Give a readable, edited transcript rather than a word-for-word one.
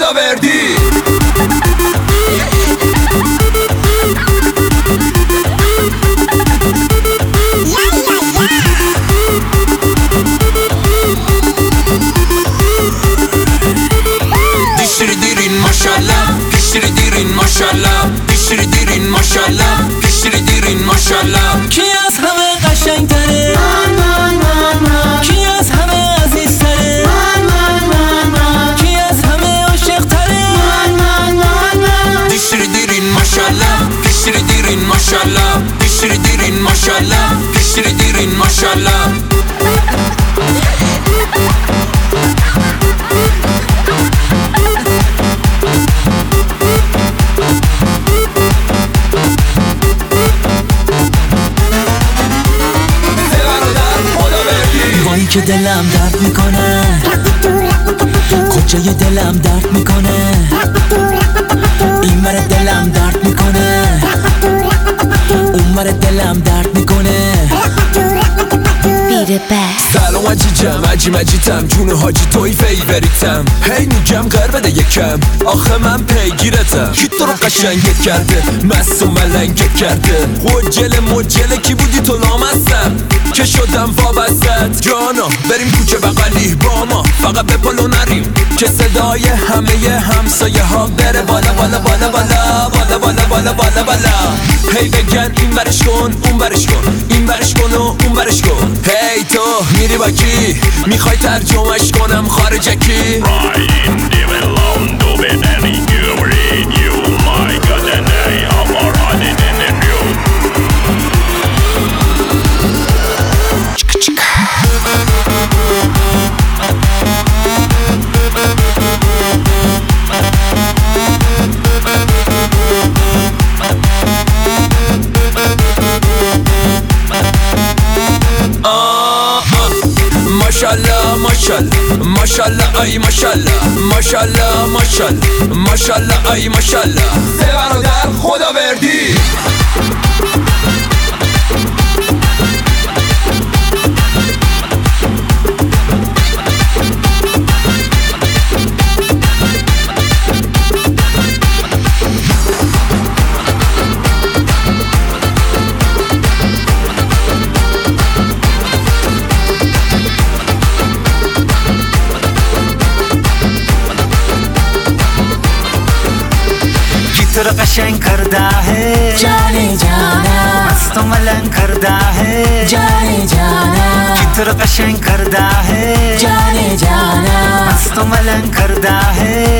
خداوردی. دیرین ماشالله کی از همه قشنگ‌تره کی از همه عزیزتره کی از همه عاشق‌تره دیرین ماشالله که دلم درد میکنه کجای دلم درد میکنه این ور دلم درد میکنه اون ور دلم درد میکنه سلام عجیجم جون حاجی توی فیوریتم هی میگم غر بده یکم آخه من پیگیرتم کی تو رو قشنگت کرده مست و ملنگت کرده مجله کی بودی تو لامستم که شدم وابستت جانا بریم کوچه بغلی با ما فقط به پلو نریم که صدای همه همسایه ها بره بالا بالا بالا بالا بالا بالا بالا بالا بالا هی بگن این برش کن اون برش کن این برش کن و اون برش کن هی تو میری با کی میخوای ترجمهش کنم خارجکی ماشالله ای ماشالله ای ماشالله سه برادر خداوردی. تو رو قشنگ کرده ہے جانی جانا مست و ملنگ کرده ہے جانی جانا کی تو رو قشنگ کرده ہے جانی جانا مست و ملنگ کرده ہے